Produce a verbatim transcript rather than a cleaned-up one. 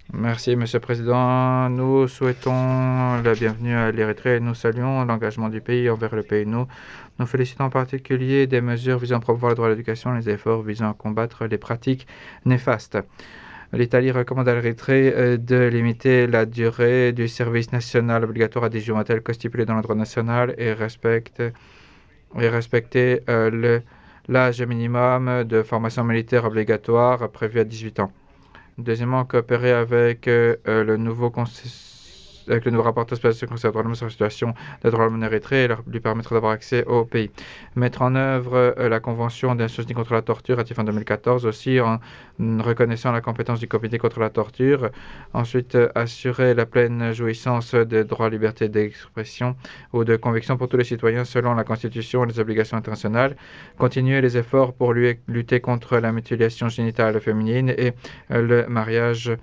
Merci, Monsieur le Président. Nous souhaitons la bienvenue à l'Érythrée et nous saluons l'engagement du pays envers le pays. Nous nous félicitons en particulier des mesures visant à promouvoir le droit à l'éducation et les efforts visant à combattre les pratiques néfastes. L'Italie recommande à l'Érythrée euh, de limiter la durée du service national obligatoire à dix jours tel que stipulé dans le droit national et respecte et respecter euh, le- l'âge minimum de formation militaire obligatoire prévu à dix-huit ans. Deuxièmement, coopérer avec euh, euh, le nouveau conse- avec le nouveau rapporteur spécial concernant sur la situation des droits de l'homme en Érythrée et leur- lui permettre d'avoir accès au pays. Mettre en œuvre euh, la Convention des Nations Unies contre la torture ratifiée en deux mille quatorze aussi en mm, reconnaissant la compétence du Comité contre la torture. Ensuite, euh, assurer la pleine jouissance des droits, liberté d'expression ou de conviction pour tous les citoyens selon la Constitution et les obligations internationales. Continuer les efforts pour lui- lutter contre la mutilation génitale féminine et euh, le mariage